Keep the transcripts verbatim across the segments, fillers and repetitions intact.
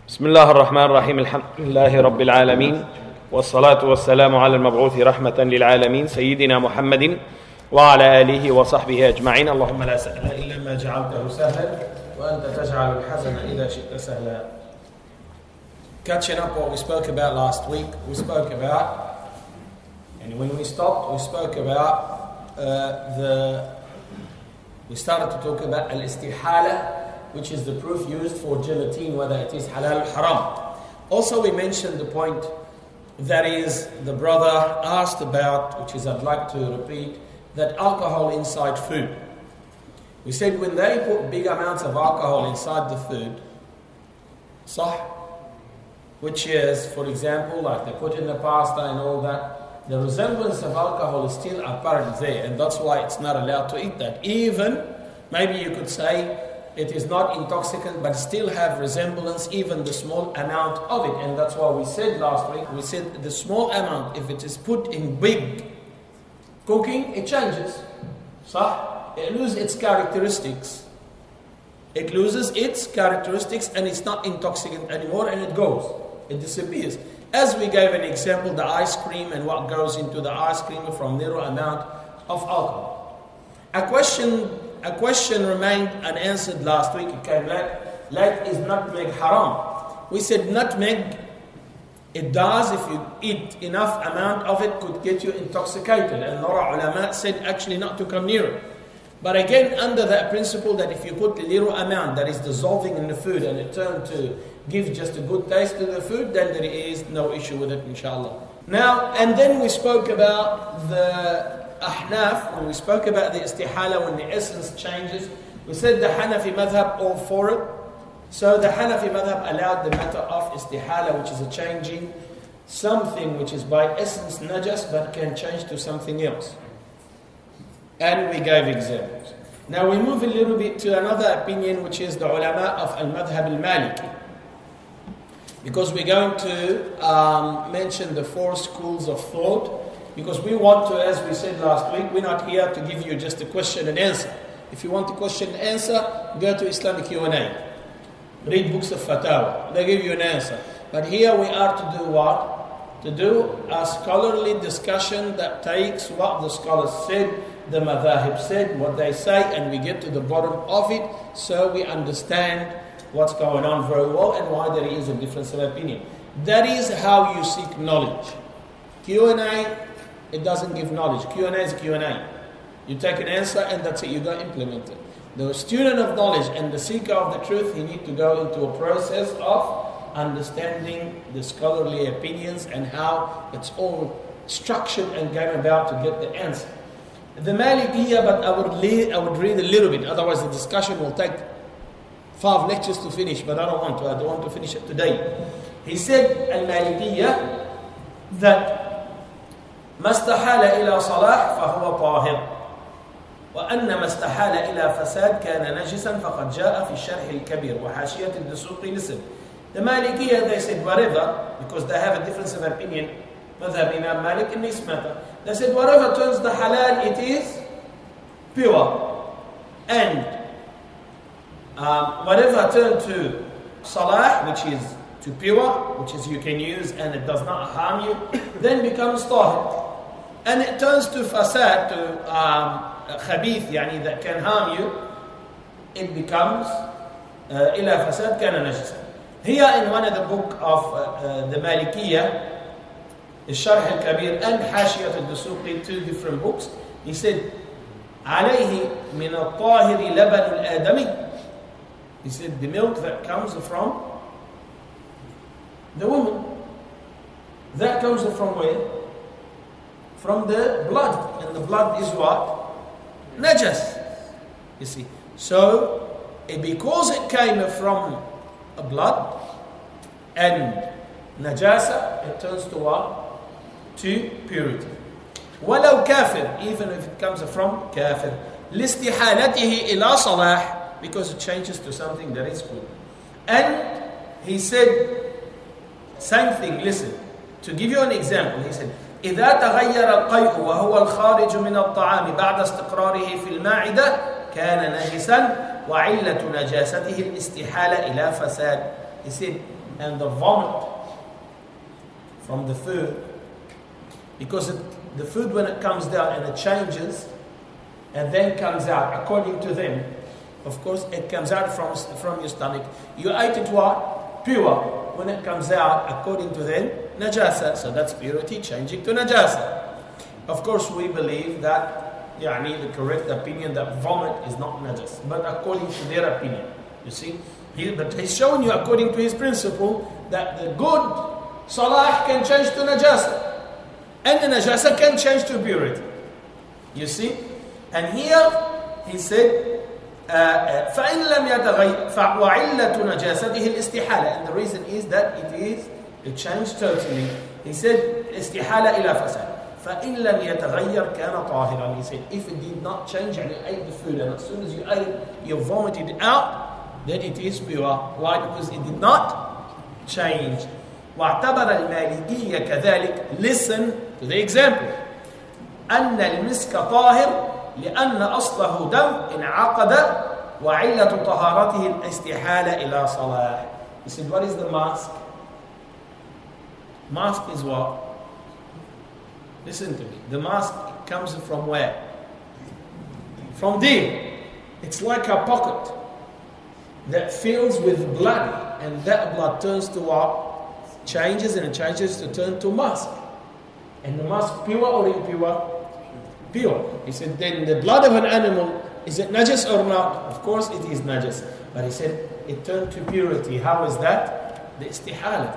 بسم الله الرحمن الرحيم. الحمد لله رب العالمين، والصلاة والسلام على المبعوث رحمة للعالمين سيدنا محمد وعلى آله وصحبه أجمعين. اللهم لا سهل إلا ما جعلته سهلا وأنت تجعل الحزن إذا شئت سهلا. Catching up what we spoke about last week, we spoke about, and when we stopped, we spoke about uh, the, we started to talk about al-istihala, which is the proof used for gelatine, whether it is halal or haram. Also, we mentioned the point that is the brother asked about, which is I'd like to repeat, that alcohol inside food. We said when they put big amounts of alcohol inside the food, sah, which is, for example, like they put in the pasta and all that, the resemblance of alcohol is still apparent there, and that's why it's not allowed to eat that. Even, maybe you could say, it is not intoxicant, but still have resemblance, even the small amount of it. And that's why we said last week, we said the small amount, if it is put in big cooking, it changes. So it loses its characteristics. It loses its characteristics and it's not intoxicant anymore, and it goes. It disappears. As we gave an example, the ice cream and what goes into the ice cream from narrow amount of alcohol. A question A question remained unanswered last week. It came late. Late is nutmeg haram. We said nutmeg, it does, if you eat enough amount of it, could get you intoxicated. And Nora ulama said actually not to come near it. But again, under that principle that if you put a little amount that is dissolving in the food and it turned to give just a good taste to the food, then there is no issue with it, inshallah. Now, and then we spoke about the Ahnaf, when we spoke about the istihala, when the essence changes, we said the Hanafi madhab all for it. So the Hanafi madhab allowed the matter of istihala, which is a changing something which is by essence najas but can change to something else. And we gave examples. Now we move a little bit to another opinion, which is the ulama of al-madhab al-maliki. Because we're going to um, mention the four schools of thought. Because we want to, as we said last week, we're not here to give you just a question and answer. If you want a question and answer, go to Islamic Q and A. Read books of Fatawa. They give you an answer. But here we are to do what? To do a scholarly discussion that takes what the scholars said, the madhahib said, what they say, and we get to the bottom of it so we understand what's going on very well and why there is a difference of opinion. That is how you seek knowledge. Q and A, it doesn't give knowledge. Q and A is Q and A. You take an answer and that's it, you go implement it. The student of knowledge and the seeker of the truth, he need to go into a process of understanding the scholarly opinions and how it's all structured and going about to get the answer. The Malikiyya, but I would, lead, I would read a little bit, otherwise the discussion will take five lectures to finish, but I don't want to. I don't want to finish it today. He said, Al-Malikiyya, that ما استحال إلى صلاح فهو طاهر وأن ما استحال إلى فساد كان نجسا فقد جاء في الشرح الكبير وحاشية الدسوقي. Listen, the Malikiyya, they said whatever, because they have a difference of opinion, Madhab Imam Malik in this matter, they said whatever turns the halal, it is pure, and um, whatever turns to salah, which is to pure, which is you can use and it does not harm you, then becomes tahir. And it turns to fasad, to um, khabith, yani that can harm you, it becomes ila fasad kana najisa. Here in one of the book of uh, uh, the Malikiyya, Al-Sharh al-Kabir and Hashiyat al-Dusuqi, two different books, he said, عليه من الطاهر لبن الآدمي. He said the milk that comes from the woman, that comes from where? From the blood, and the blood is what? Najas. You see, so because it came from a blood and najasa, it turns to what? To purity. ولو كافر, even if it comes from kafir, لاستحالته إلى صلاح, because it changes to something that is good. And he said, same thing, listen, to give you an example, he said, إذا تغير القيء وهو الخارج من الطعام بعد استقراره في المعدة كان نجسا وعلة نجاسته الاستحالة إلى فساد. He said, and the vomit from the food, because it, the food when it comes down and it changes and then comes out according to them, of course it comes out from, from your stomach. You ate it what? Pure. When it comes out according to them, najasa. So that's purity changing to najasa. Of course we believe that yani, the correct opinion that vomit is not najas, but according to their opinion. You see? He, but he's showing you according to his principle that the good salah can change to najasa, and the najasa can change to purity. You see? And here he said, فَإِنْ لَمْ يَتَغَيَّرْ وَعِلَّةُ نَجَاسَتِهِ الْإِسْتِحَالَةِ, and the reason is that it is it changed totally. He said استحالة إلى فساد. فَإِنْ لَمْ يَتَغَيَّرْ كَانَ طَاهِرًا. He said if it did not change and you ate the food and as soon as you ate it you vomited it out, then it is pure. Why? Because it did not change. وَاعْتَبَرَ الْمَالِكِيَّ كَذَلِكَ. Listen to the example. أَنَّ الْمِسْكَ طَاهِرٌ لأن أصله دم انعقد وعلة طهارته الاستحالة إلى صلاح. He said, what is the mask? Mask is what? Listen to me. The mask comes from where? From there. It's like a pocket that fills with blood, and that blood turns to what? Changes, and it changes to turn to mask. And the mask pure or impure? Pure. He said, then the blood of an animal, is it najis or not? Of course it is najis. But he said, it turned to purity. How is that? The istihala.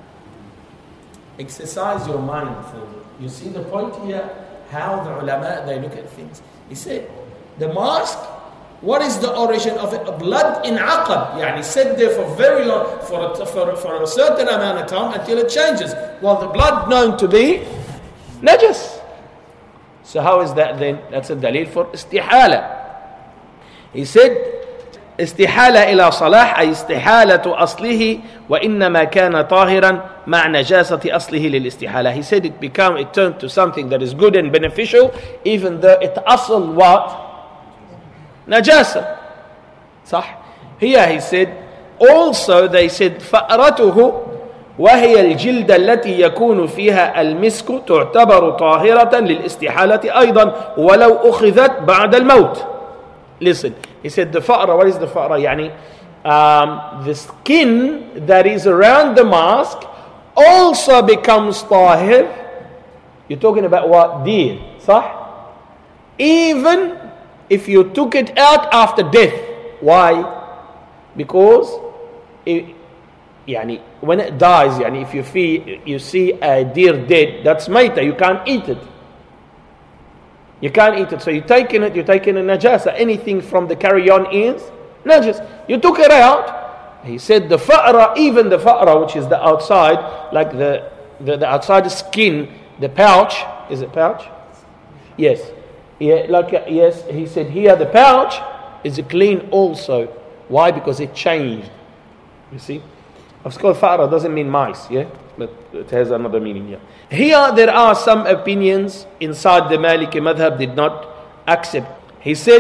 Exercise your mind further. You see the point here? How the ulama, they look at things. He said, the mask, what is the origin of it? Blood in aqab. Yani sit there for very long, for a, for, for a certain amount of time until it changes. Well, the blood known to be najis. So how is that then? That's a dalil for istihala. He said, استحالة إلى صلاح أي استحالة أصله وإنما كان طاهرا مع نجاسة أصله للاستحالة. He said it become it turned to something that is good and beneficial even though it أصل what? نجاسة. صح? Here he said also they said فأرته وهي الجلدة التي يكون فيها المسك تعتبر طاهرة للاستحالة أيضا ولو أخذت بعد الموت. Listen, he said the fa'ra, what is the fa'ra? يعني, um, the skin that is around the mask also becomes tahir. You're talking about what? Deer, صح? Even if you took it out after death. Why? Because it, يعني, when it dies, يعني, if you, feel, you see a deer dead, that's maita, you can't eat it. You can't eat it. So you're taking it, you're taking a najasa. Anything from the carry-on is najas. You took it out. He said the fa'ra, even the fa'ra, which is the outside, like the, the, the outside skin, the pouch. Is it pouch? Yes. Yeah, like, uh, yes, he said here the pouch is clean also. Why? Because it changed. You see? Of course, fa'ra doesn't mean mice, yeah? But it has another meaning here. Here there are some opinions inside the Maliki madhab did not accept. He said,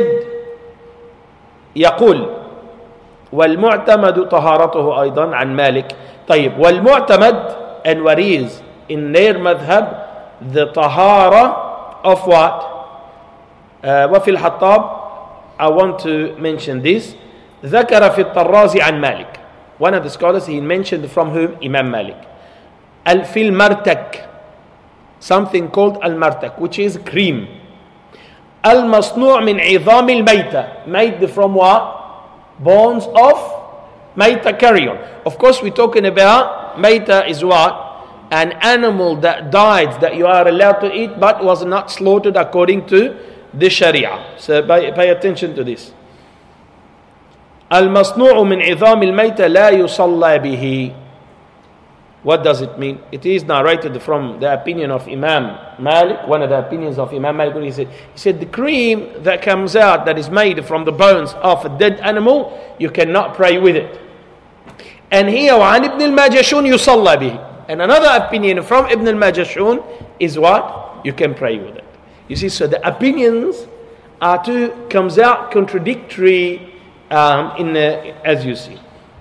يقول والمعتمد طهارته أيضا عن مالك. طيب والمعتمد, and what is in their madhab the tahara of what? Uh, وفي الحطاب, I want to mention this. ذكر في الطرازي عن مالك. One of the scholars, he mentioned from whom? Imam Malik. Al-fil martak, something called al-martak, which is cream. Al-masnu' min idham al-mayta, made from what? Bones of mayta carrion. Of course, we're talking about mayta is what? An animal that died that you are allowed to eat but was not slaughtered according to the Sharia. So pay, pay attention to this. Al-masnu'u min idham al-mayta la yusalla bihi. What does it mean? It is narrated from the opinion of Imam Malik, one of the opinions of Imam Malik. He said, he said the cream that comes out that is made from the bones of a dead animal, you cannot pray with it. And here, وعن ابن الماجشون يصلى به. And another opinion from Ibn al-Majashun is what? You can pray with it. You see, so the opinions are two, comes out contradictory um, in the, as you see.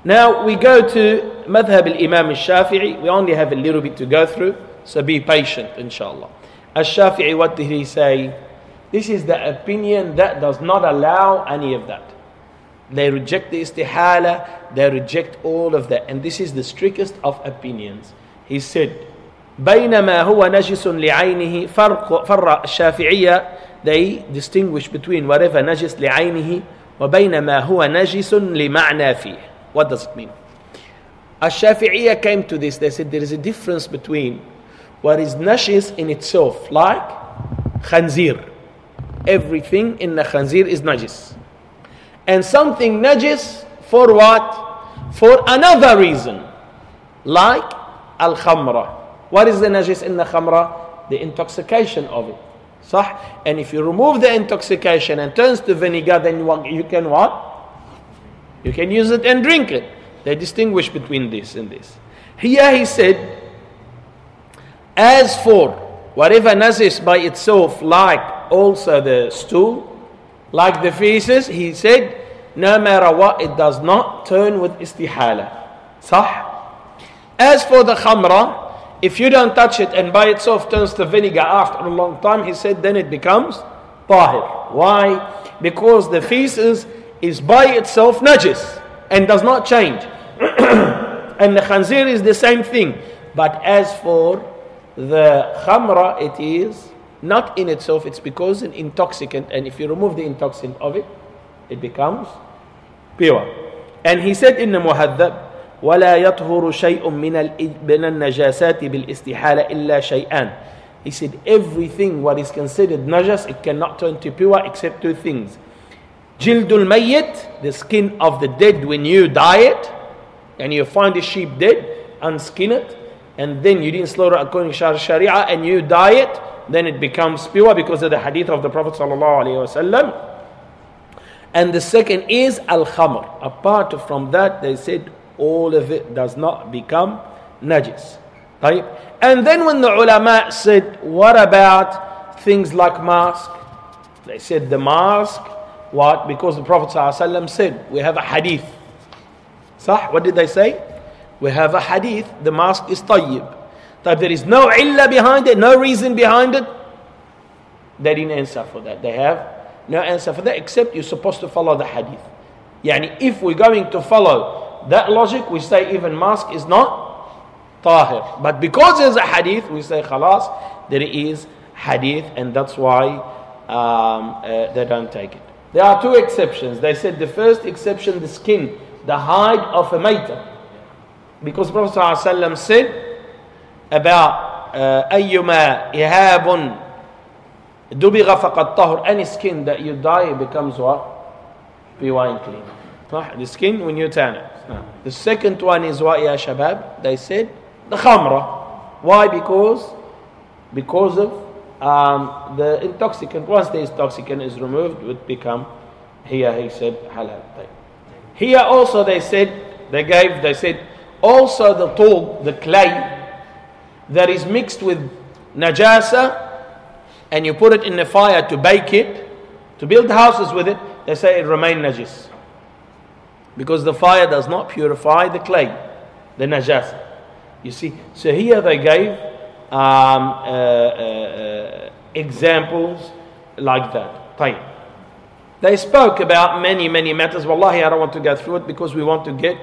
Now we go to Madhab al-Imam al-Shafi'i. We only have a little bit to go through, so be patient, inshallah. Al-Shafi'i, what did he say? This is the opinion that does not allow any of that. They reject the istihala, they reject all of that. And this is the strictest of opinions. He said, بينما هو نجس لعينه فرق فرق الشافعية, they distinguish between whatever نجس لعينه وبينما هو نجس لمعنى فيه. What does it mean? Al-Shafi'iyya came to this. They said there is a difference between what is najis in itself, like khanzir. Everything in the khanzir is najis. And something najis for what? For another reason. Like al-khamra. What is the najis in the khamra? The intoxication of it. Sah? And if you remove the intoxication and turns to vinegar, then you can what? You can use it and drink it. They distinguish between this and this. Here he said, as for whatever najis by itself, like also the stool, like the feces, he said, no matter what, it does not turn with istihala. Sah? As for the khamra, if you don't touch it and by itself turns to vinegar after a long time, he said, then it becomes tahir. Why? Because the feces is by itself najis and does not change. And the khanzir is the same thing. But as for the khamra, it is not in itself, it's because an intoxicant, and if you remove the intoxicant of it, it becomes pure. And he said in the Muhaddab, ولا يطهر شيء من النجاسات بالاستحالة إلا شيئان. He said everything what is considered najas, it cannot turn to pure except two things. جلد الميت, the skin of the dead when you dye it, and you find a sheep dead, unskin it, and then you didn't slaughter according to Sharia, and you dye it, then it becomes pure because of the hadith of the Prophet sallallahu alaihi wasallam. And the second is al-khamr. Apart from that, they said all of it does not become najis. Right? And then when the ulama said, what about things like mask? They said the mask, what? Because the Prophet ﷺ said, we have a hadith. Sah? What did they say? We have a hadith, the mask is tayyib. But there is no illah behind it, no reason behind it. They didn't answer for that. They have no answer for that, except you're supposed to follow the hadith. Yani if we're going to follow that logic, we say even mask is not tahir. But because there's a hadith, we say khalas, there is hadith, and that's why um, uh, they don't take it. There are two exceptions. They said the first exception, the skin, the hide of a maita. Because Prophet ﷺ said about أَيُّمَا إِهَابٌ دُبِغَ فَقَدْ طَهُرْ, any skin that you dye, it becomes what? Pure and clean. The skin when you tan it. The second one is what, ya shabab? They said the khamra. Why? Because because of um, the intoxicant. Once the intoxicant is removed, it would become, here he said halal. Here also they said, they gave, they said also the tool, the clay that is mixed with najasa, and you put it in the fire to bake it, to build houses with it, they say it remains najis. Because the fire does not purify the clay, the najasa. You see, so here they gave um, uh, uh, uh, examples like that. طيب. They spoke about many, many matters. Wallahi, I don't want to go through it because we want to get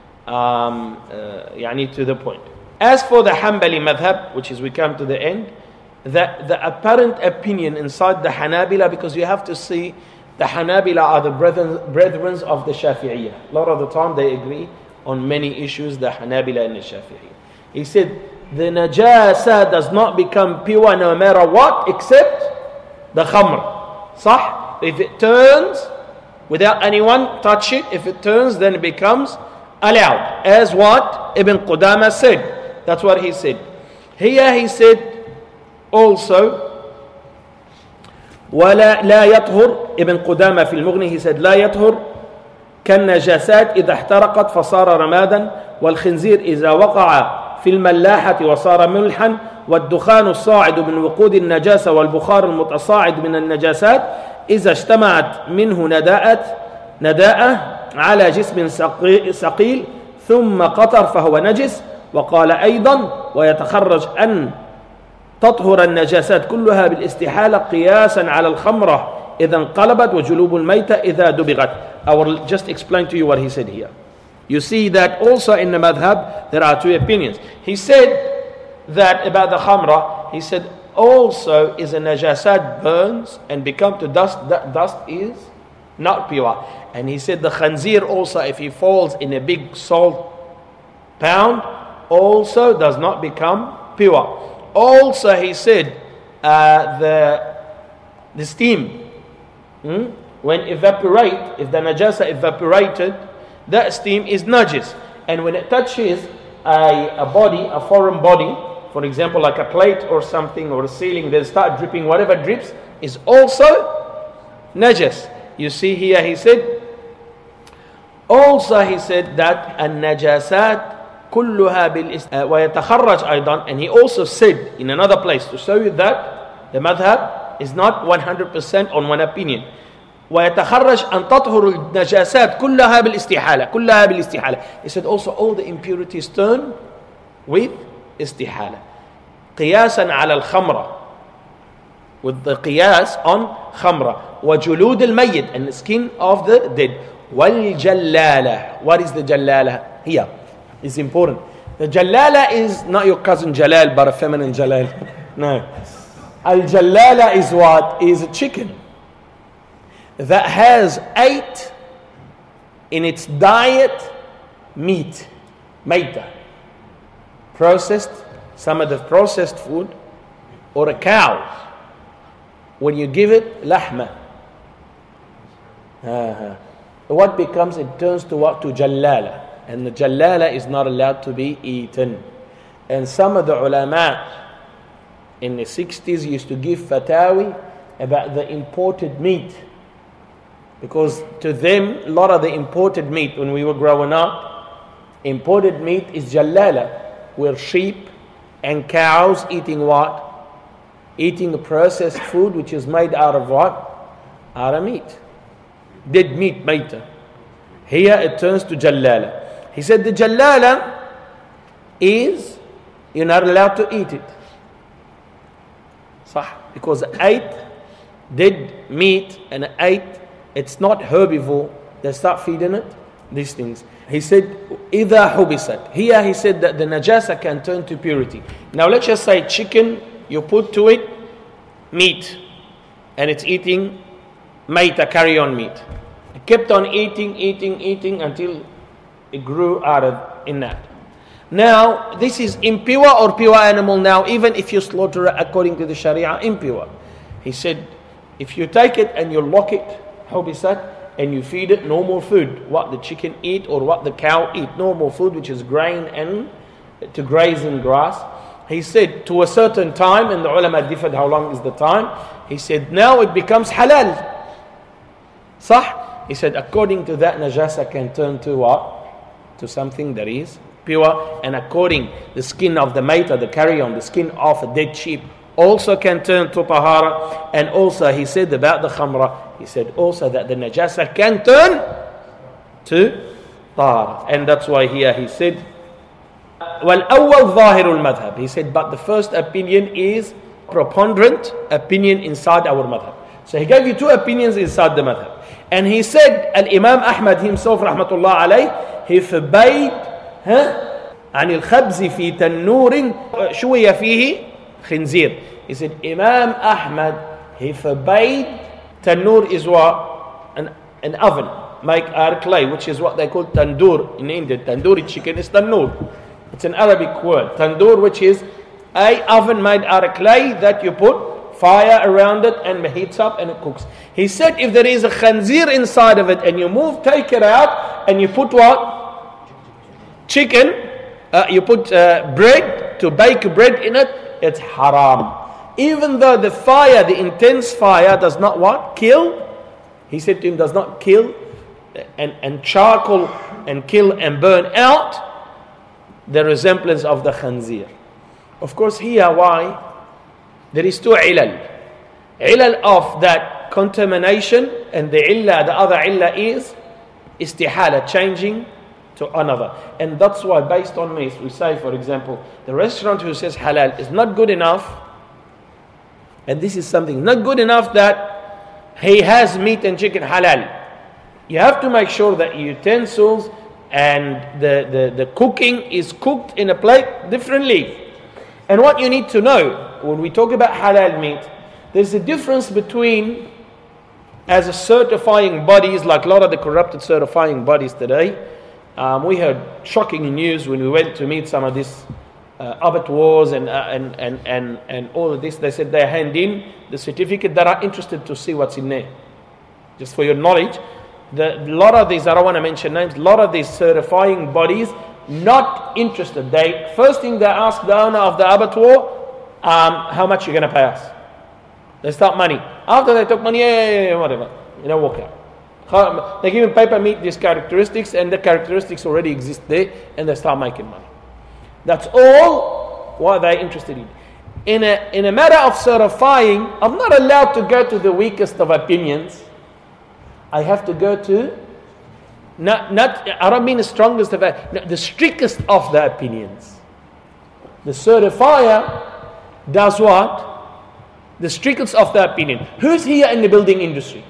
um, uh, يعني to the point. As for the Hanbali madhab, which is we come to the end, the, the apparent opinion inside the Hanabila, because you have to see the Hanabila are the brethren, brethren of the Shafi'iyya. A lot of the time they agree on many issues, the Hanabila and the Shafi'iyya. He said, the najasa does not become pure no matter what except the khamr. Sah? If it turns without anyone touch it, if it turns, then it becomes allowed. As what Ibn Qudama said. That's what he said. Here he said also, ولا لا يطهر ابن قدامة في المغني, he said لا يطهر كالنجاسات إذا احترقت فصار رمادا والخنزير إذا وقع في الملاحة وصار ملحا والدخان الصاعد من وقود النجاسة والبخار المتصاعد من النجاسات إذا اجتمعت منه نداءة نداءة على جسم ثقيل ثم قطر فهو نجس. وقال أيضا ويتخرج أن تطهر النجاسات كلها بالاستحالة قياسا على الخمرة إذا انقلبت وجلوب الميتة إذا دبغت. I will just explain to you what he said here. You see that also in the madhab there are two opinions. He said that about the khamra, he said also is a najasat burns and become to dust, that dust is not pure. And he said the khanzir also, if he falls in a big salt pound, also does not become pure. Also he said uh, the the steam hmm, when evaporate, if the najasa evaporated, that steam is najis. And when it touches a, a body, a foreign body, for example like a plate or something or a ceiling, they start dripping, whatever drips is also najis. You see here he said also he said that an-najasat كلها بالاست... ويتخرج أيضا. And he also said in another place to show you that the madhab is not one hundred percent on one opinion. ويتخرج أن تطهر النجاسات كلها بالاستحالة كلها بالاستحالة. He said also all the impurities turn with استحالة قياسا على الخمرة, with the qiyas on خمرة. وجلود الميت, and the skin of the dead. والجلالة, what is the جلالة here? Is important. The Jalala is not your cousin Jalal, but a feminine Jalal. No. Al Jalala is what? Is a chicken that has eight in its diet meat, maita, processed, some of the processed food, or a cow. When you give it lahma, uh-huh. what becomes? It turns to what? To Jalala. And the jalala is not allowed to be eaten. And some of the ulama in the sixties used to give fatawi about the imported meat. Because to them, a lot of the imported meat, when we were growing up, imported meat is jalala, where sheep and cows eating what? Eating a processed food which is made out of what? Out of meat. Dead meat, maita. Here it turns to jalala. He said the jalala is, you're not allowed to eat it. Sah, because eight dead meat and eight, it's not herbivore, they start feeding it, these things. He said, إِذَا حُبِسَتْ. Here he said that the najasa can turn to purity. Now let's just say chicken, you put to it meat, and it's eating maita, carry on meat. It kept on eating, eating, eating until it grew out of in that. Now, this is impure or pure animal now, even if you slaughter it according to the Sharia, impure. He said, if you take it and you lock it, hubisat, and you feed it normal food, what the chicken eat or what the cow eat, normal food, which is grain and to graze in grass. He said, to a certain time, and the ulama differed how long is the time, he said, now it becomes halal. Sah? He said, according to that, najasa can turn to what? To something that is pure. And according the skin of the maita, the carrion, the skin of a dead sheep also can turn to tahara. And also he said about the khamra, he said also that the najasa can turn to tahara. And that's why here he said وَالْأَوَّلْ ظَاهِرُ الْمَذْهَبِ. He said but the first opinion is preponderant opinion inside our madhab. So he gave you two opinions inside the madhab. And he said, Al-Imam Ahmad himself, rahmatullah alayh, he forbade huh, عن الخبز في تنور شوي فيه خنزير. He said, Imam Ahmad, he forbade, tanur is what? An, an oven, make out of clay, which is what they call tandoor in India. Tandoori chicken is tanur. It's an Arabic word. Tandoor, which is a oven made out of clay that you put fire around it and it heats up and it cooks. He said if there is a khanzir inside of it and you move, take it out and you put what? Chicken, uh, you put uh, bread, to bake bread in it, it's haram. Even though the fire, the intense fire does not what? Kill. He said to him, does not kill and, and charcoal and kill and burn out the resemblance of the khanzir. Of course here, why? There is two ilal. Ilal of that contamination, and the illa, the other illa is istihala, changing to another. And that's why, based on this, we say, for example, the restaurant who says halal is not good enough, and this is something not good enough that he has meat and chicken halal. You have to make sure that utensils and the, the, the cooking is cooked in a plate differently. And what you need to know, when we talk about halal meat, there's a difference between, as a certifying bodies, like a lot of the corrupted certifying bodies today. Um, we heard shocking news when we went to meet some of these uh, abattoirs and, uh, and, and, and, and all of this. They said they hand in the certificate that are interested to see what's in there. Just for your knowledge, the, a lot of these, I don't want to mention names, a lot of these certifying bodies not interested. They first thing they ask the owner of the abattoir, um, how much you're going to pay us. They start money. After they took money, yeah, yeah, yeah, whatever, you know, walk out. They give him paper, meet these characteristics, and the characteristics already exist there, and they start making money. That's all what they're interested in. In a, in a matter of certifying, I'm not allowed to go to the weakest of opinions. I have to go to, not, not I don't mean the strongest of, no, the strictest of the opinions. The certifier does what? The strictest of the opinion. Who's here in the building industry?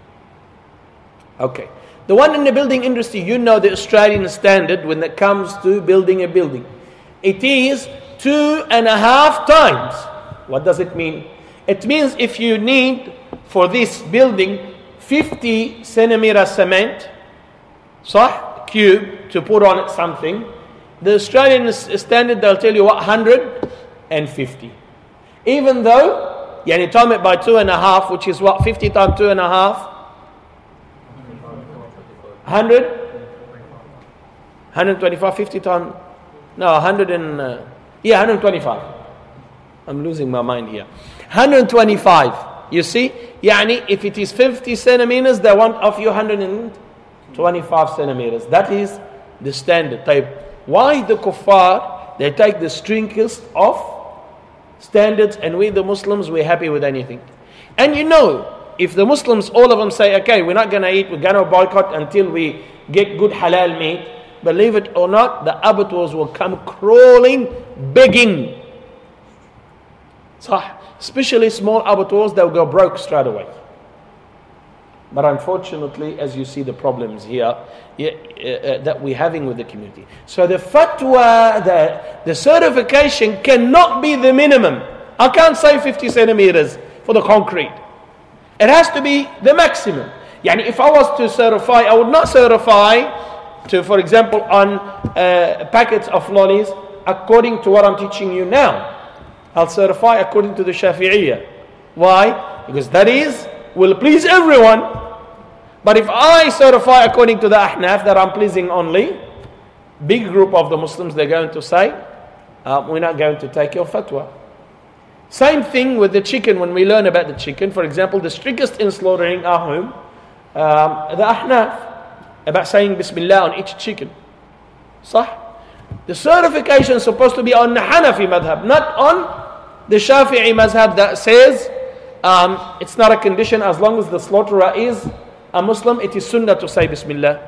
Okay. The one in the building industry, you know the Australian standard when it comes to building a building. It is two and a half times. What does it mean? It means if you need for this building fifty centimeter cement, صح, cube, to put on it something, the Australian standard, they'll tell you what, one hundred fifty. Even though, yani time it by two and a half, which is what, fifty times two and a half? one hundred? one hundred twenty-five, fifty times, no, one hundred and, uh, yeah, one hundred twenty-five. I'm losing my mind here. one hundred twenty-five, you see? Yani, if it is fifty centimeters, they want of you one hundred twenty-five centimeters. That is the standard type. Why the kuffar, they take the strictest of standards, and we the Muslims, we're happy with anything. And you know, if the Muslims, all of them say, okay, we're not going to eat, we're going to boycott until we get good halal meat, believe it or not, the abattoirs will come crawling, begging. Sah. Especially small abattoirs, they'll go broke straight away. But unfortunately, as you see the problems here yeah, uh, that we're having with the community. So the fatwa, the, the certification cannot be the minimum. I can't say fifty centimeters for the concrete. It has to be the maximum. Yani if I was to certify, I would not certify to, for example, on uh, packets of lollies according to what I'm teaching you now. I'll certify according to the Shafi'iyya. Why? Because that is, will please everyone. But if I certify according to the Ahnaf, that I'm pleasing only, big group of the Muslims, they're going to say, uh, we're not going to take your fatwa. Same thing with the chicken. When we learn about the chicken, for example, the strictest in slaughtering our home, um, the Ahnaf, about saying Bismillah on each chicken. Sah? The certification is supposed to be on the Hanafi madhab, not on the Shafi'i madhab that says um, it's not a condition as long as the slaughterer is a Muslim, it is sunnah to say Bismillah.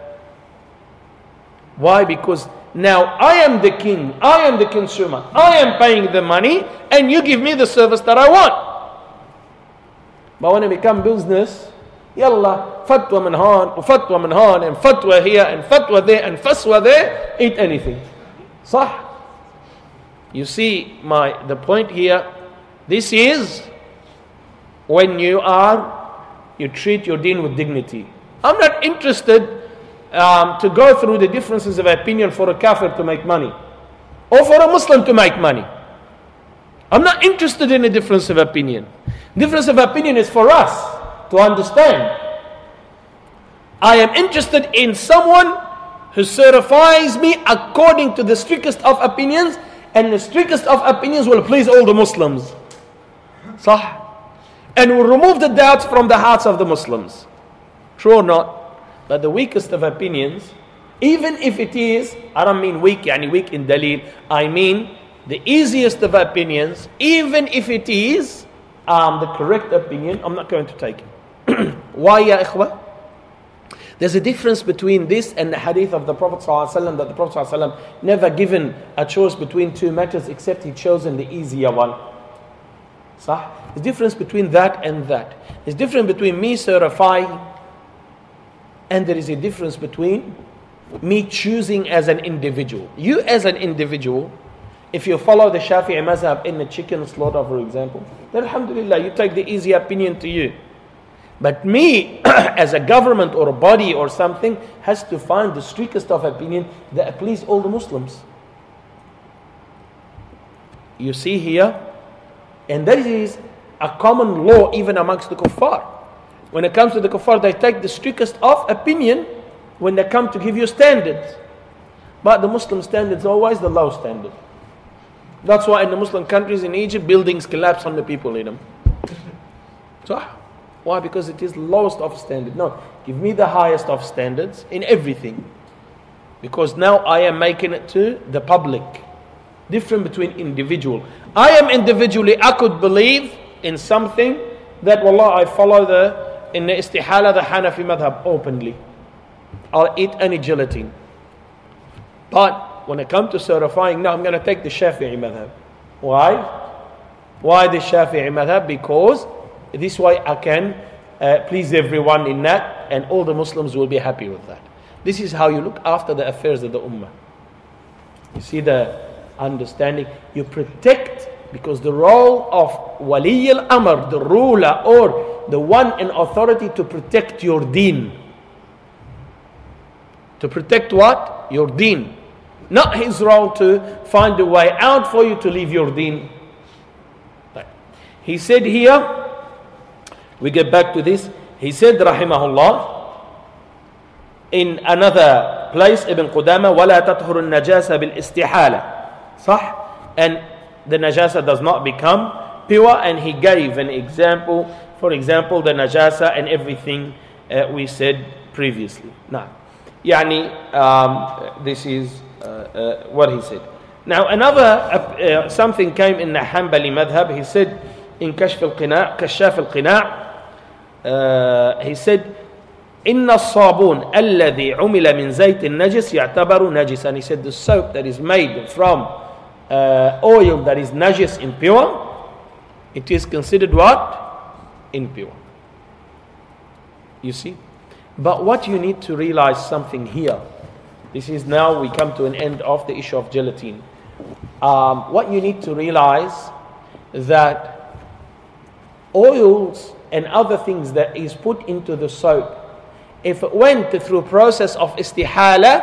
Why? Because now I am the king, I am the consumer, I am paying the money, and you give me the service that I want. But when it becomes business, yalla, fatwa min han, fatwa min han, and fatwa here, and fatwa there, and faswa there, eat anything. Sah. You see my the point here. This is when you are you treat your deen with dignity. I'm not interested um, to go through the differences of opinion for a kafir to make money, or for a Muslim to make money. I'm not interested in a difference of opinion. Difference of opinion is for us to understand. I am interested in someone who certifies me according to the strictest of opinions, and the strictest of opinions will please all the Muslims. Sah? And will remove the doubts from the hearts of the Muslims. True or not? But the weakest of opinions, even if it is, I don't mean weak, yani weak in dalil, I mean the easiest of opinions, even if it is um, the correct opinion, I'm not going to take it. Why, ya ikhwa? There's a difference between this and the hadith of the Prophet ﷺ, that the Prophet ﷺ never given a choice between two matters except he chosen the easier one. Sah? There's a difference between that and that. There's a difference between me certifying, and there is a difference between me choosing as an individual. You as an individual, if you follow the Shafi'i mazhab in the chicken slaughter, for example, then alhamdulillah, you take the easy opinion to you. But me, as a government or a body or something, has to find the strictest of opinion that please all the Muslims. You see here, and that is a common law even amongst the kuffar. When it comes to the kuffar, they take the strictest of opinion when they come to give you standards. But the Muslim standard is always the low standard. That's why in the Muslim countries in Egypt, buildings collapse on the people in them. So, why? Because it is lowest of standard. No, give me the highest of standards in everything. Because now I am making it to the public. Different between individual. I am individually, I could believe in something that, wallah, I follow the, in the istihala, the Hanafi madhab openly. I'll eat any gelatin. But when it comes to certifying, now I'm going to take the Shafi'i madhab. Why? Why the Shafi'i madhab? Because this way I can uh, please everyone in that, and all the Muslims will be happy with that. This is how you look after the affairs of the ummah. You see the understanding? You protect, because the role of wali al-amr, the ruler or the one in authority, to protect your deen. To protect what? Your deen. Not his role to find a way out for you to leave your deen. He said here, we get back to this. He said, rahimahullah, in another place, Ibn Qudama, وَلَا تَطْهُرُ النَّجَاسَ بِالْإِسْتِحَالَةِ صح? And the najasa does not become pure. And he gave an example, for example, the najasa and everything uh, we said previously. Now, يعني, um, this is uh, uh, what he said. Now, another, uh, uh, something came in the Hanbali madhab. He said, in Kashf al-Qina', Kashaf al-Qina', Uh, he said, إن الصابون الذي عمل من زيت النجس يعتبر نجسا. And he said the soap that is made from uh, oil that is najis, impure, it is considered what? Impure. You see? But what you need to realize something here. This is now we come to an end of the issue of gelatin. Um, what you need to realize that oils and other things that is put into the soap, if it went through process of istihala,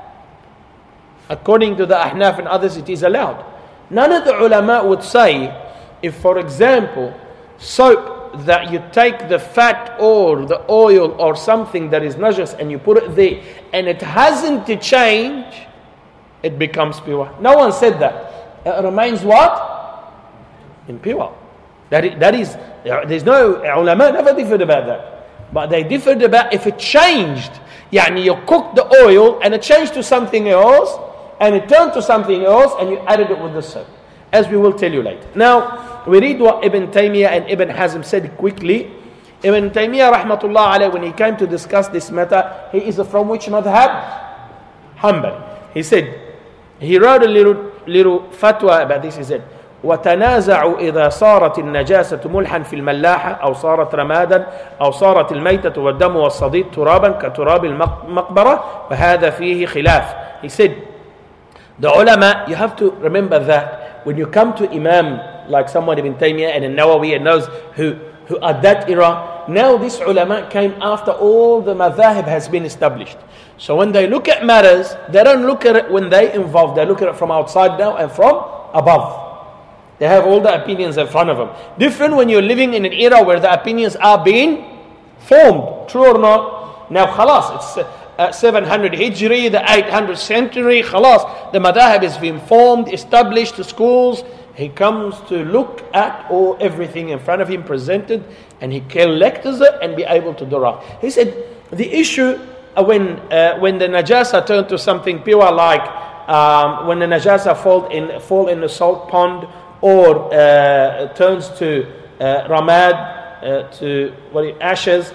according to the Ahnaf and others, it is allowed. None of the ulama would say, if for example, soap that you take the fat or the oil or something that is najis and you put it there and it hasn't to change, it becomes pure. No one said that. It remains what? Impure. That is, that is, there's no ulama never differed about that, but they differed about if it changed. Yani you cooked the oil and it changed to something else, and it turned to something else, and you added it with the soap, as we will tell you later. Now we read what Ibn Taymiyyah and Ibn Hazm said quickly. Ibn Taymiyyah rahmatullah alayhi, when he came to discuss this matter, he is from which madhab? Hanbali. He said, he wrote a little little fatwa about this. He said, وتنازعوا إذا صارت النجاسة ملحا في الملاحة أو صارت رمادا أو صارت الميتة والدم والصديد ترابا كتراب المقبرة فهذا فيه خلاف. He said, the ulama, you have to remember that when you come to Imam like someone Ibn Taymiyyah and Nawawi and those who, who at that era, now this ulama came after all the madhahib has been established. So when they look at matters, they don't look at it when they involved, they look at it from outside now and from above. They have all the opinions in front of them. Different when you're living in an era where the opinions are being formed. True or not? Now, khalas, it's uh, seven hundred Hijri, the eight hundredth century, khalas. The madhab is being formed, established, the schools. He comes to look at all everything in front of him presented, and he collects it and be able to derive. He said, the issue uh, when uh, when the najasa turned to something pure, like um, when the najasa fall in, fall in the salt pond, or uh, turns to uh, ramad, uh, to what ashes,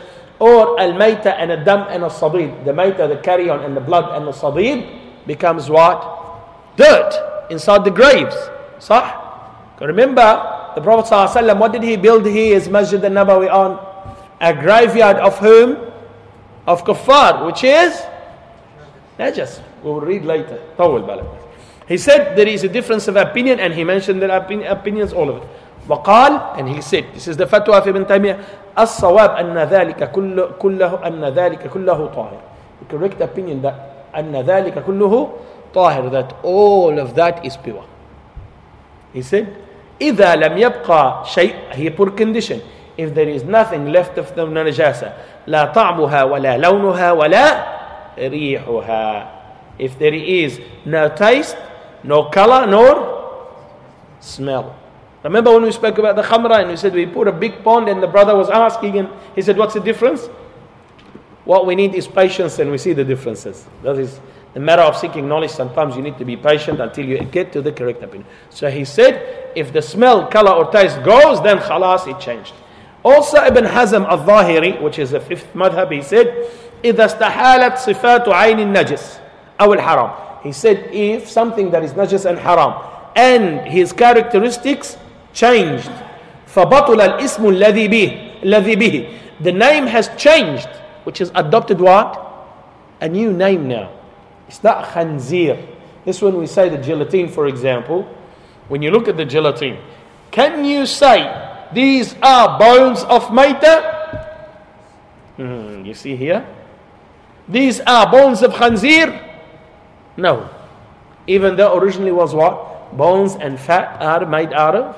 or al-mayta and al-dam and al-sadid. The mayta, the carrion and the blood and the sadid becomes what? Dirt inside the graves. Sah? Remember, the Prophet ﷺ, what did he build here his Masjid al-Nabawi on? A graveyard of whom? Of kuffar, which is najas. We will read later. He said there is a difference of opinion, and he mentioned the opinions, all of it. وقال, and he said, this is the fatwa of Ibn Taymiyyah, الصواب أن ذلك كله كله أن ذلك كله طاهر. The correct opinion that أن ذلك كله طاهر, that all of that is pure. He said, إذا لم يبقى شيء, he put condition, if there is nothing left of the najasa, لا طعمها ولا لونها ولا ريحها. If there is no taste, no color, nor smell. Remember when we spoke about the khamra and we said we put a big pond, and the brother was asking and he said, what's the difference? What we need is patience, and we see the differences. That is the matter of seeking knowledge. Sometimes you need to be patient until you get to the correct opinion. So he said, if the smell, color or taste goes, then khalas, it changed. Also Ibn Hazm al-Zahiri, which is the fifth madhab, he said, إذا استحالت صفات عين النجس أو الحرام. He said, if something that is najis and haram, and his characteristics changed, فبطل الاسم الذي به الذي به. The name has changed, which is adopted what? A new name now. It's not khanzir. This when we say the gelatine, for example, when you look at the gelatine, can you say these are bones of mayta? Hmm, you see here? These are bones of khanzir? No. Even though originally was what? Bones and fat are made out of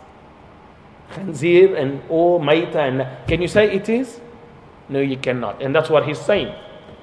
khanzir and all mayta. And can you say it is? No, you cannot. And that's what he's saying.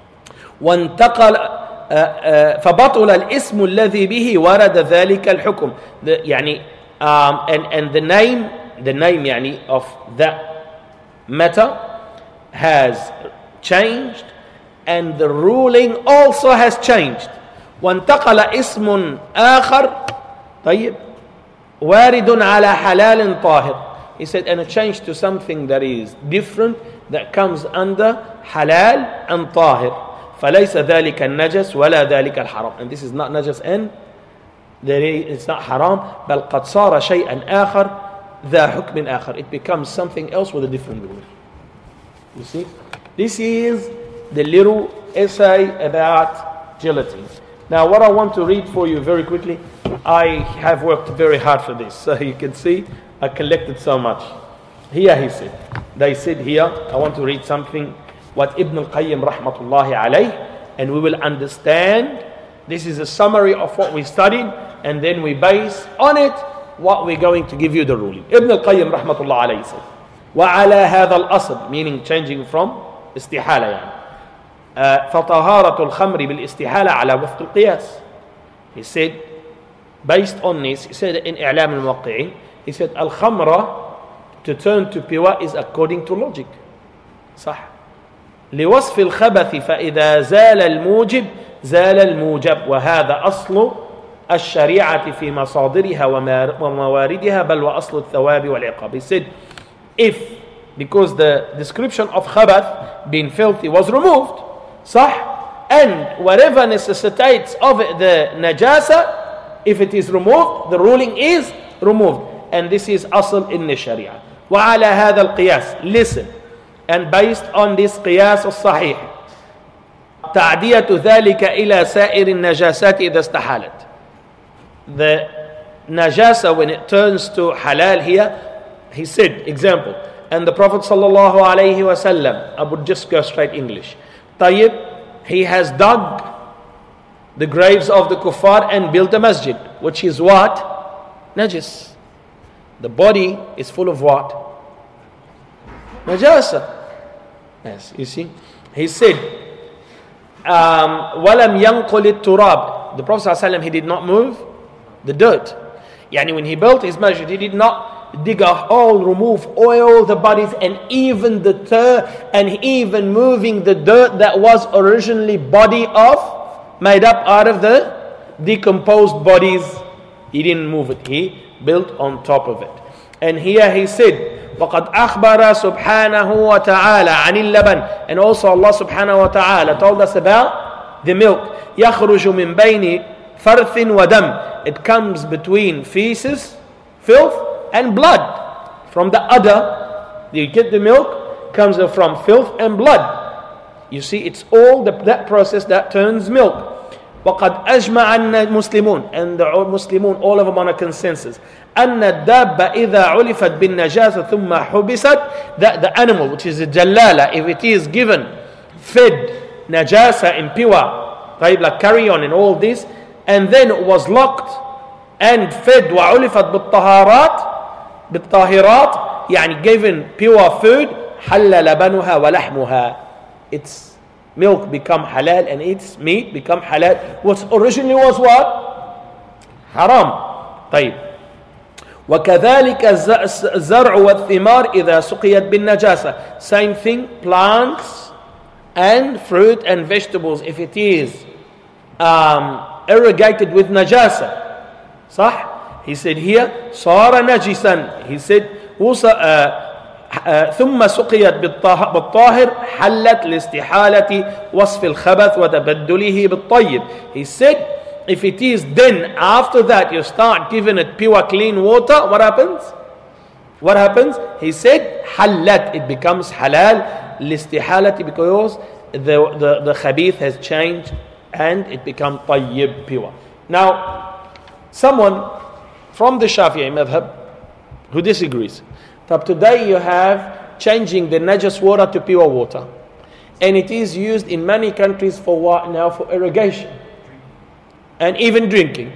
وانتقل فبطل الاسم الذي به ورد ذلك الحكم. The, يعني, um, and, and the name, the name يعني, of that matter has changed, and the ruling also has changed. وانتقل اسم آخر طيب وارد على حلال طاهر. He said, and it changed to something that is different, that comes under halal and طاهر. فليس ذلك النجس ولا ذلك الحرام. And this is not najas and there is, it's not haram, بل قد صار شيئا آخر ذا حكم آخر. It becomes something else with a different ruling. You see? This is the little essay about gelatine. Now what I want to read for you very quickly, I have worked very hard for this. So you can see I collected so much. Here he said, they said here, I want to read something what Ibn al-Qayyim rahmatullahi alayh, and we will understand. This is a summary of what we studied, and then we base on it what we're going to give you the ruling. Ibn al-Qayyim rahmatullahi alayhi said, وَعَلَى هَذَا الْأَصْلِ, meaning changing from استحالة يعني. uh, فطهارة الخمر بالاستحالة على وفق القياس. He said, based on this, he said in إعلام الموقعين, he said الخمر to turn to pure is according to logic. صح. لوصف الخبث فإذا زال الموجب زال الموجب وهذا أصل الشريعة في مصادرها ومواردها بل وأصل الثواب والعقاب. He said, if, because the description of khabath, being filthy, was removed, صح, and whatever necessitates of it, the najasa, if it is removed, the ruling is removed. And this is asl in the sharia. وعلى هذا القياس, listen, and based on this قياس الصحيح, تعدية ذلك إلى سائر النجاسات إذا استحالت. The najasa, when it turns to halal here, he said, example, and the Prophet sallallahu alayhi wasallam, I would just go straight English. Tayyib, he has dug the graves of the kuffar and built a masjid, which is what? Najis. The body is full of what? Najasa. Yes, you see. He said, um, وَلَمْ يَنْقُلِ التُّرَابِ. The Prophet sallallahu alayhi wasallam, he did not move the dirt. Yani when he built his masjid, he did not dig a hole, remove all the bodies, and even the tur, and even moving the dirt that was originally body of, made up out of the decomposed bodies. He didn't move it. He built on top of it. And here he said, وَقَدْ أَخْبَرَ سُبْحَانَهُ وَتَعَالَى عَنِ اللَّبَنِ. And also Allah subhanahu wa ta'ala told us about the milk. يَخْرُجُ مِنْ بَيْنِ فَرْثٍ وَدَمٍ. It comes between feces, filth, and blood. From the udder, you get the milk, comes from filth and blood. You see, it's all the, that process that turns milk. وَقَدْ أَجْمَعَ الْمُسْلِمُونَ. And the Muslimun, all of them on a consensus. أَنَّ الدَّابَّ إِذَا عُلِفَتْ بِالنَّجَاسَةِ ثُمَّ حُبِسَتْ. That the animal, which is a jallala, if it is given, fed, najasa, impure, like carry on and all this, and then was locked and fed وَعُلِفَتْ بِالطَّهَارَاتِ بِالطَّاهِرَاتِ, يعني given pure food, حَلَّ لَبَنُهَا وَلَحْمُهَا. Its milk become halal and its meat become halal. What originally was what? Haram. طيب. وكذلك الزرع والثمار إذا سقيت بالنجاسة. Same thing, plants and fruit and vegetables, if it is um, irrigated with najasa. صح? He said here, صار نجسا. He said, ثم سقيت بالطاهر حلت لاستحالة وصف الخبث وتبدله بالطيب. He said, if it is then after that you start giving it pure clean water, what happens? What happens? He said, حلت. It becomes halal لاستحالة, because the, the, the khabith has changed and it becomes tayyib, pure. Now, someone from the Shafi'i madhab who disagrees. But today you have changing the najas water to pure water. And it is used in many countries for what now? For irrigation. And even drinking.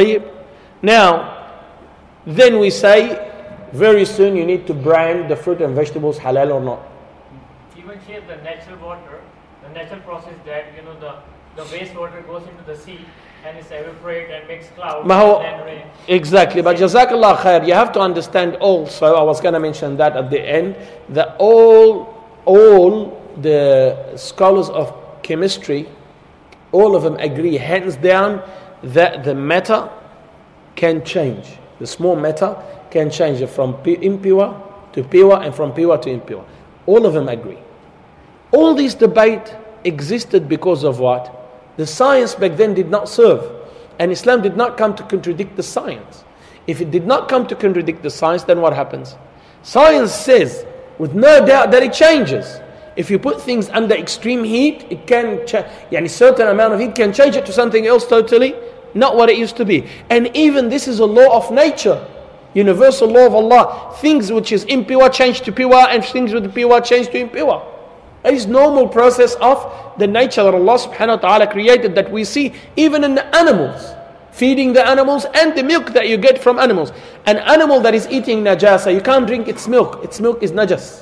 Now, then we say, very soon you need to brand the fruit and vegetables halal or not. Even here the natural water, the natural process that, you know, the, the wastewater goes into the sea and it's evaporate and makes clouds Maho, and rain. Exactly, but Jazakallah khair, you have to understand also, I was going to mention that at the end, that all, all the scholars of chemistry, all of them agree hands down that the matter can change. The small matter can change from impure to pure and from pure to impure. All of them agree. All this debate existed because of what? The science back then did not serve. And Islam did not come to contradict the science. If it did not come to contradict the science, then what happens? Science says, with no doubt, that it changes. If you put things under extreme heat, it can change. Yani certain amount of heat can change it to something else totally, not what it used to be. And even this is a law of nature, universal law of Allah. Things which is impure change to pure, and things with pure change to impure. It is normal process of the nature that Allah subhanahu wa ta'ala created, that we see even in the animals. Feeding the animals and the milk that you get from animals. An animal that is eating najasa, you can't drink its milk. Its milk is najas.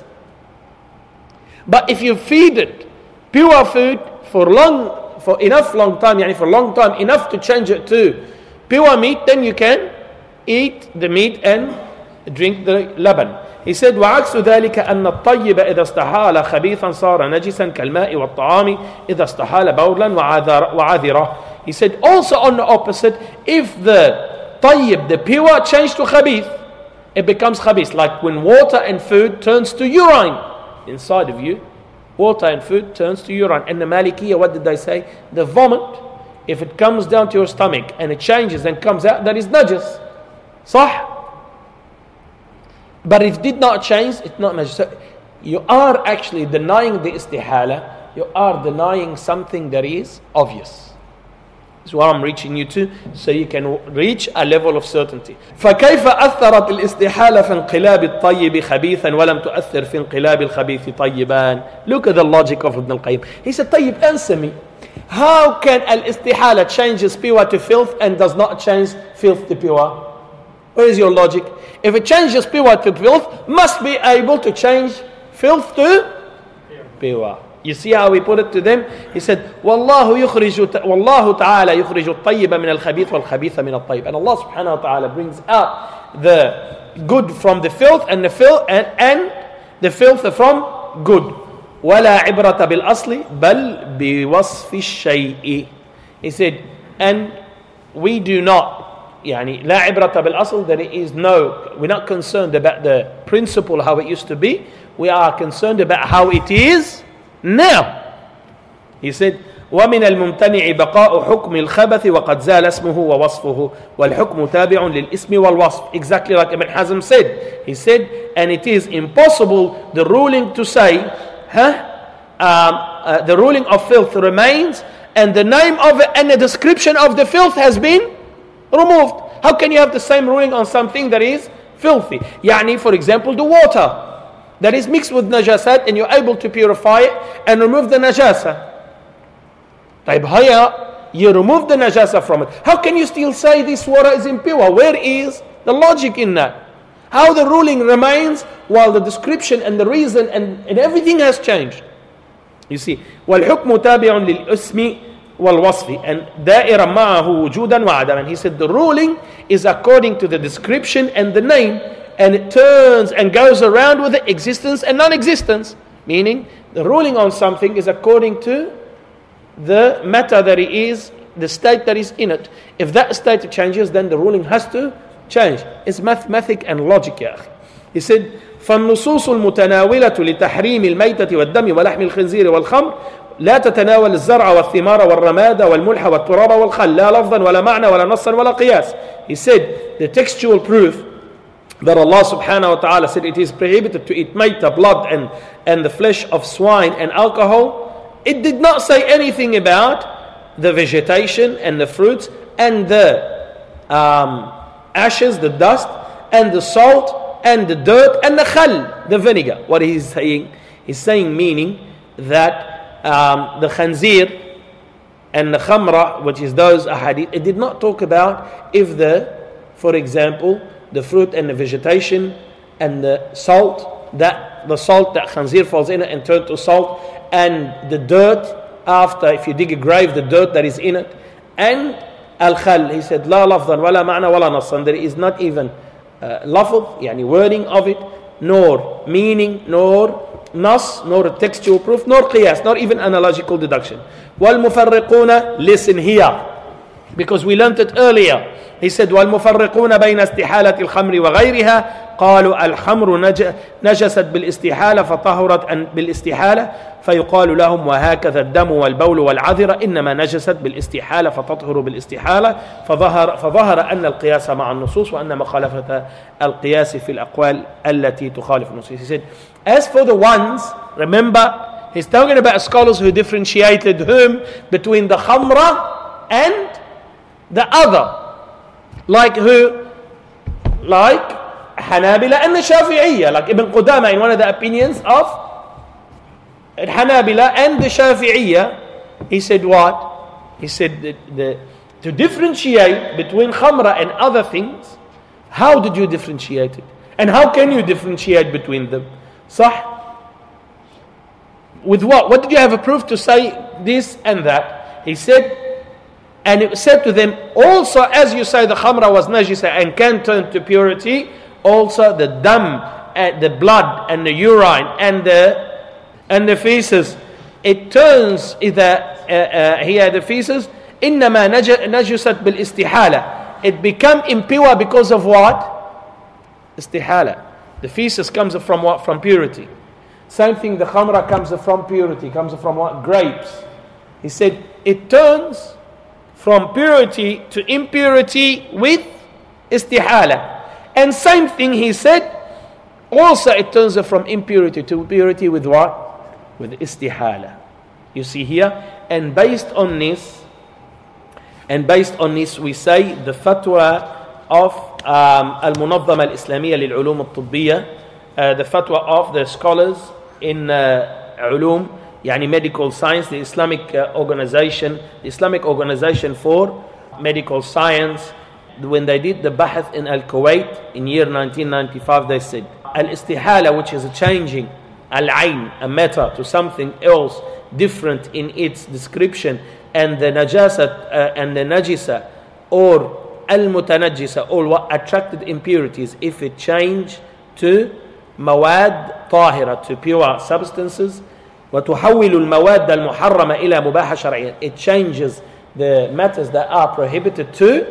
But if you feed it pure food for long, for enough long time, yani for long time, enough to change it to pure meat, then you can eat the meat and drink the laban. He said, وعكس ذلك أن الطيب إذا استحال خبيثا صار نجسا كالماء والطعام إذا استحال بولا وعذرة. He said, also on the opposite, if the tayyib, the pure, change to khabith, it becomes khabith. Like when water and food turns to urine inside of you, water and food turns to urine. And the Malikiyah, what did they say? The vomit, if it comes down to your stomach and it changes and comes out, that is najas. Sah? But if it did not change, it's not najas. So you are actually denying the istihala. You are denying something that is obvious. This is what I'm reaching you to, so you can reach a level of certainty. فكيف أثرت الاستحالة في انقلاب الطيب خبيثا ولم تؤثر في انقلاب الخبيث طيبان. Look at the logic of Ibn al-Qayyim. He said, طيب, answer me. How can al-istihala changes pure to filth and does not change filth to pure? Where is your logic? If it changes pure to filth, must be able to change filth to pure. You see how we put it to them? He said, وَاللَّهُ يُخْرِجُ وَاللَّهُ تَعَالَى يُخْرِجُ الطَّيِّبَ مِنَ الْخَبِيثِ وَالْخَبِيثَ مِنَ الطَّيِّبِ. And Allah subhanahu wa ta'ala brings out the good from the filth and the filth and, and the filth from good. وَلَا عِبْرَةَ بِالْأَصْلِ بَلْ بِوَصْفِ الشَّيْءِ. He said, and we do not يعني لا عبرة بالأصل, there is no, we're not concerned about the principle how it used to be, we are concerned about how it is now. He said ومن الممتنع بقاء حكم الخبث وقد زال اسمه ووصفه والحكم تابع للاسم والوصف. Exactly like Ibn Hazm said. He said, and it is impossible the ruling to say, huh? Um, uh, the ruling of filth remains and the name of it and the description of the filth has been removed. How can you have the same ruling on something that is filthy? يعني, for example, the water that is mixed with najasat and you're able to purify it and remove the najasa. طيب هيا, you remove the najasa from it. How can you still say this water is impure? Where is the logic in that? How the ruling remains while the description and the reason and, and everything has changed. You see, والحكم تابع للاسم والوصف and دائرا معه وجودا وعدما. He said the ruling is according to the description and the name, and it turns and goes around with the existence and non-existence. Meaning the ruling on something is according to the matter that it is, the state that is in it. If that state changes, then the ruling has to change. It's mathematic and logic, يا أخي. He said فالنصوص المتناولة لتحريم الميتة والدم ولحم الخنزير والخمر لا تتناول الزرع والثمار والرماد والملح والتراب والخل لا لفظا ولا معنى ولا نصا ولا قياس. He said the textual proof that Allah subhanahu wa ta'ala said it is prohibited to eat mayta, blood and, and the flesh of swine and alcohol. It did not say anything about the vegetation and the fruits and the um, ashes, the dust and the salt and the dirt and the khal, the vinegar. What he's saying, he's saying meaning that um, the khanzir and the khamra, which is those ahadith, it did not talk about if the, for example, the fruit and the vegetation and the salt, that the salt that khanzir falls in it and turned to salt, and the dirt after, if you dig a grave, the dirt that is in it, and al-khal, he said لا لفظا ولا معنى ولا نصا, there is not even uh, lafظ, يعني wording of it, nor meaning, nor nas, nor a textual proof, nor qiyas, nor even analogical deduction. والمفرقون, listen here, because we learnt it earlier. He said والمفرقون بين استحالة الخمر وغيرها قالوا الخمر نجست بالاستحالة فطهرت بالاستحالة فيقال لهم وهكذا الدم والبول والعذرة إنما نجست بالاستحالة فتطهر بالاستحالة فظهر, فظهر أن القياس مع النصوص وأن مخالفة القياس في الأقوال التي تخالف النصوص. He said, as for the ones, remember, he's talking about scholars who differentiated whom between the khamra and the other. Like who? Like Hanabila and the Shafi'iyya, like Ibn Qudama in one of the opinions of Hanabila and the Shafi'iyya. He said what? He said the, the, to differentiate between khamra and other things, how did you differentiate it? And how can you differentiate between them? Sah? With what? What did you have a proof to say this and that? He said, and it said to them, also as you say the khamra was najisa and can turn to purity, also the dam, and the blood and the urine and the and the feces, it turns إذا here the feces إنما نجست بالاستحالة. It become impure because of what? Istihala. The feces comes from what? From purity. Same thing, the khamra comes from purity, comes from what? Grapes. He said it turns from purity to impurity with istihala. And same thing he said, also it turns from impurity to purity with what? With istihala. You see here, and based on this, and based on this we say the fatwa of um, Al-Munazzama Al-Islamiyya Lil-Ulum Al-Tibbiyya, uh, the fatwa of the scholars in uh, ulum, yani medical science, the Islamic uh, organization, the Islamic organization for medical science. When they did the bahath in Al-Kuwait in year nineteen ninety-five, they said al-istihala, which is a changing al-ayn, a matter, to something else different in its description, and the najasat uh, and the najisa or al-mutanajjisa, or what attracted impurities, if it changed to mawad tahira, to pure substances, وتحول المواد المحرمة إلى مباحة شرعية, it changes the matters that are prohibited to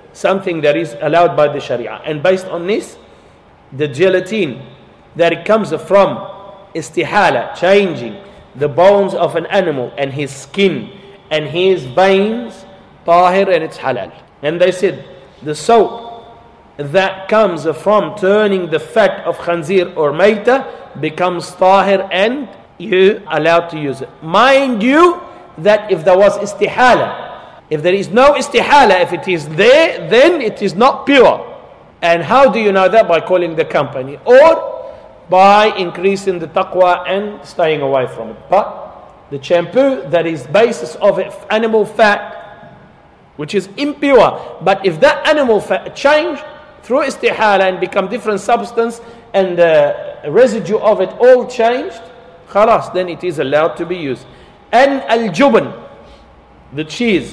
something that is allowed by the Sharia. And based on this, the gelatin that it comes from istihala, changing the bones of an animal and his skin and his veins, tahir, and it's halal. And they said the soap that comes from turning the fat of khanzir or maita becomes tahir and you allowed to use it. Mind you that if there was istihala, if there is no istihala, if it is there, then it is not pure. And how do you know that? By calling the company or by increasing the taqwa and staying away from it. But the shampoo that is basis of animal fat, which is impure, but if that animal fat changed through istihala and become different substance and the residue of it all changed, khalas, then it is allowed to be used. And al-jubn, the cheese,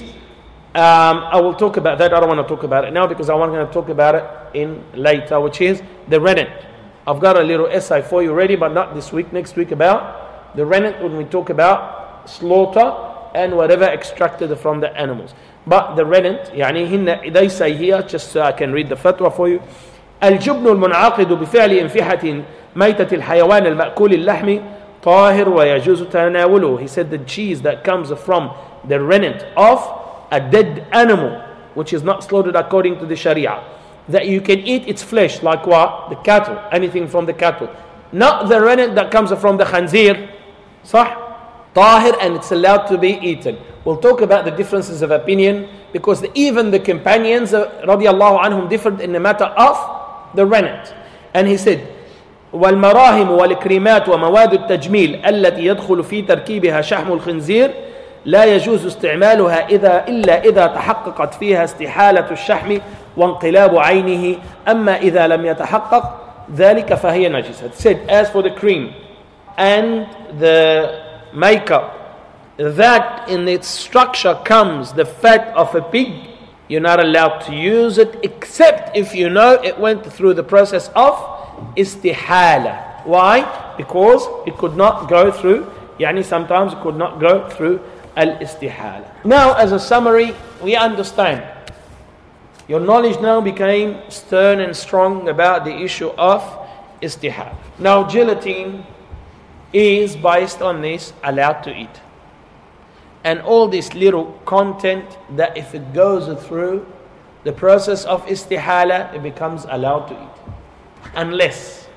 um, I will talk about that. I don't want to talk about it now because I want to talk about it in later, which is the rennet. I've got a little essay for you ready, but not this week, next week, about the rennet when we talk about slaughter and whatever extracted from the animals. But the rennet, يعني هن, they say here, just so I can read the fatwa for you. الجبن المنعقد بفعل انفحة ميتة الحيوان المأكول اللحم طاهر ويجوز تناوله. He said the cheese that comes from the rennet of a dead animal, which is not slaughtered according to the Sharia, that you can eat its flesh, like what? The cattle, anything from the cattle. Not the rennet that comes from the khanzir, صح? Tahir, and it's allowed to be eaten. We'll talk about the differences of opinion because the, even the companions radiallahu anhum differed in the matter of the rennet. And he said, والمراهم والكريمات ومواد التجميل التي يدخل في تركيبها شحم الخنزير لا يجوز استعمالها إذا إلا إذا تحققت فيها استحالة الشحم وانقلاب عينه أما إذا لم يتحقق ذلك فهي نجسة. It said, as for the cream and the makeup that in its structure comes the fat of a pig, you're not allowed to use it except if you know it went through the process of istihala. Why? Because it could not go through, yani sometimes it could not go through al-istihala. Now, as a summary, we understand. Your knowledge now became stern and strong about the issue of istihala. Now, gelatin is based on this allowed to eat. And all this little content that if it goes through the process of istihala, it becomes allowed to eat. Unless,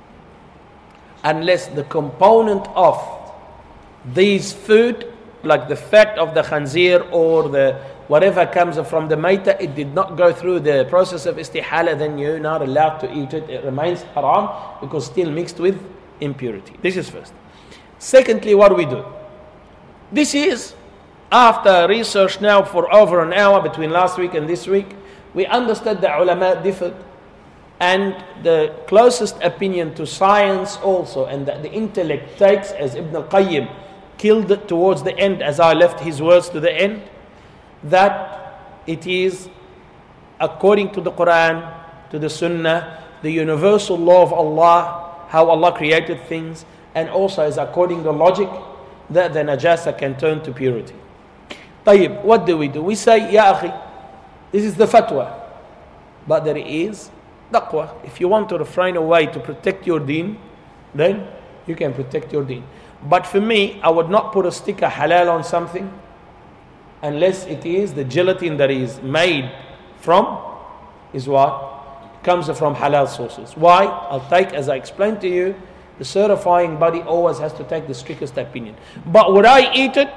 unless the component of these food, like the fat of the khanzir or the whatever comes from the maita, it did not go through the process of istihala, then you're not allowed to eat it. It remains haram because still mixed with impurity. This is first. Secondly, what do we do? This is after research now for over an hour between last week and this week. We understood that ulama differed, and the closest opinion to science also, and that the intellect takes, as Ibn al-Qayyim killed it towards the end, as I left his words to the end, that it is according to the Quran, to the Sunnah, the universal law of Allah, how Allah created things, and also is according to logic that the najasa can turn to purity. طيب, what do we do? We say, Ya akhi, this is the fatwa, but there is taqwa. If you want to refrain away to protect your deen, then you can protect your deen. But for me, I would not put a sticker halal on something unless it is the gelatin that is made from is what comes from halal sources. Why? I'll take, as I explained to you, the certifying body always has to take the strictest opinion. But would I eat it?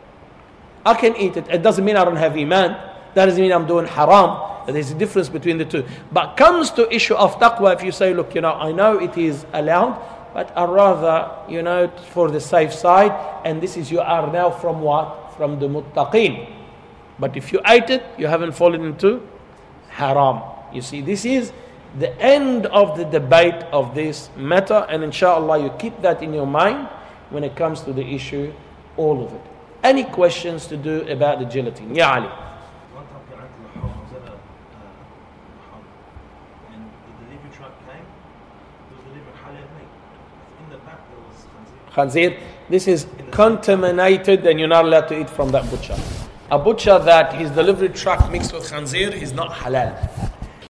I can eat it. It doesn't mean I don't have iman. That doesn't mean I'm doing haram. There's a difference between the two. But comes to issue of taqwa, if you say, look, you know, I know it is allowed, but I'd rather, you know, for the safe side, and this is you are now from what? From the muttaqeen. But if you ate it, you haven't fallen into haram. You see, this is the end of the debate of this matter, and inshallah you keep that in your mind when it comes to the issue, all of it. Any questions to do about the gelatin? Ya Ali. Khanzir, this is contaminated and you're not allowed to eat from that butcher. a butcher that his delivery truck mixed with khanzir is not halal.